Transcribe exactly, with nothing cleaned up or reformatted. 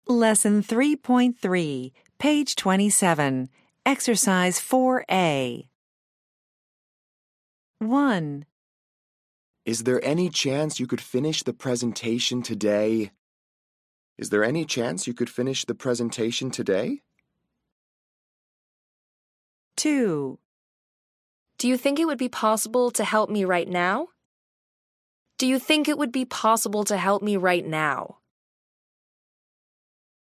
Lesson three point three, page twenty-seven, Exercise four A. one. Is there any chance you could finish the presentation today? Is there any chance you could finish the presentation today? two. Do you think it would be possible to help me right now? Do you think it would be possible to help me right now?